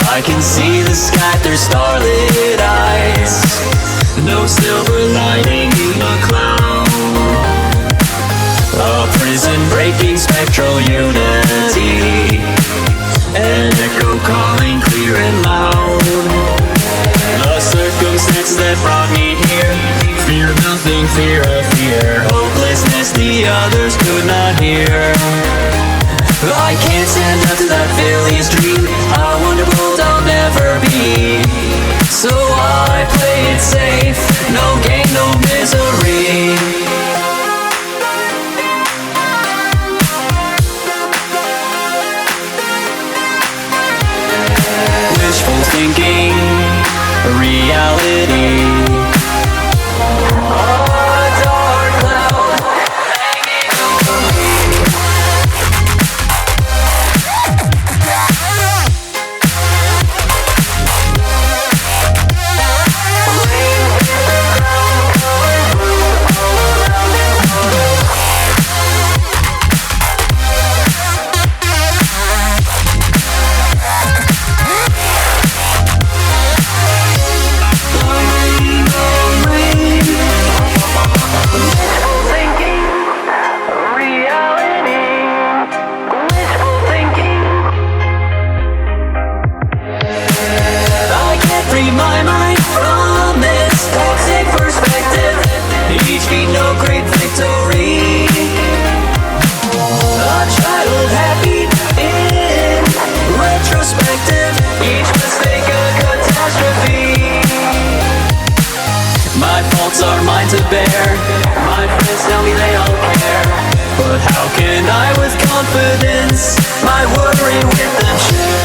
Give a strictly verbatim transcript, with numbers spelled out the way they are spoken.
I can see the sky through starlit eyes. No silver lining in the cloud. A prison breaking spectral unity. An echo calling clear and loud. The circumstances that brought me here. Fear nothing, fear of fear. Hopelessness the others could not hear. I can't stand up to that Phillies dream. I wonder what I'll never be. So I play it safe. No gain, no misery. Wishful thinking, reality. Free my mind from this toxic perspective. Each beat no great victory. A childhood happy in retrospective. Each mistake a catastrophe. My faults are mine to bear. My friends tell me they all care. But how can I with confidence my worry with the chair?